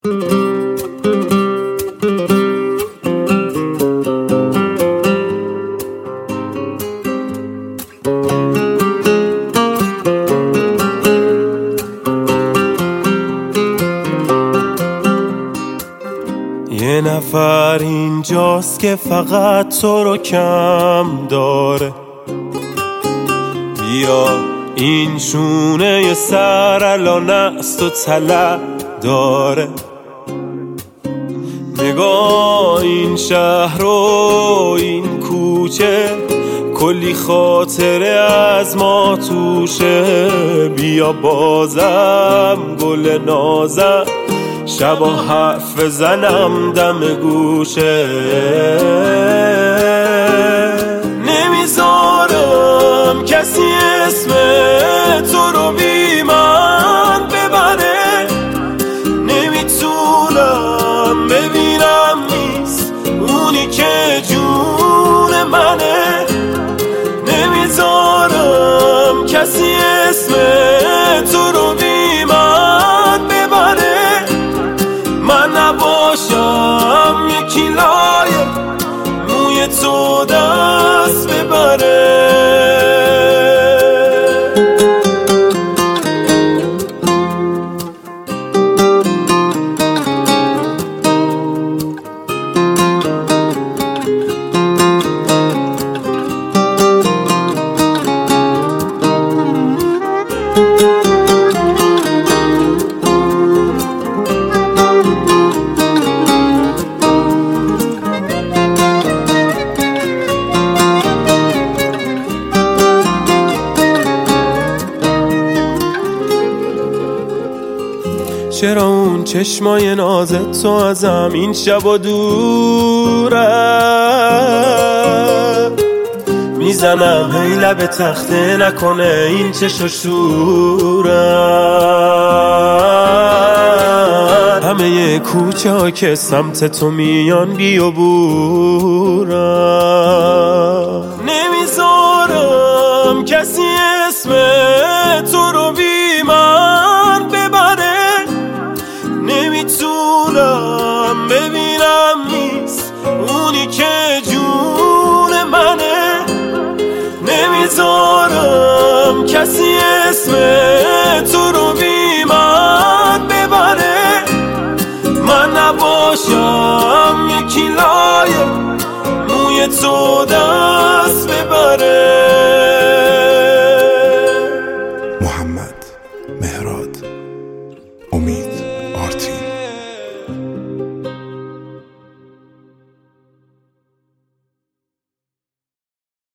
یه نفر اینجاست که فقط تو رو کم داره، بیا این شونه سر الان از تو طلب داره. نگاه این شهر و این کوچه کلی خاطره از ما توشه. بیا بازم گل نازم شبا حرف بزنم دم گوشه. نمیذارم کسی اسم تو رو بی من ببره، نمیتونم ببینم نیست اونی که جون منه. نمیذارم کسی اسم تو رو بی من ببره، من نباشم یکی لایه موی تو دست ببره. چرا اون چشمای نازت تو ازم این شبا دوره؟ میزنم هی لب تخته نکنه این چشم شورم. همه کوچه ها که سمت تو میان بیا بورم. نمیذارم کسی اسم تو رو بی من ببره، نمیتونم ببینم نیست اونی که جون منه. نمیذارم کسی اسم تو رو بی من ببره، من نباشم یکی لایه موی تو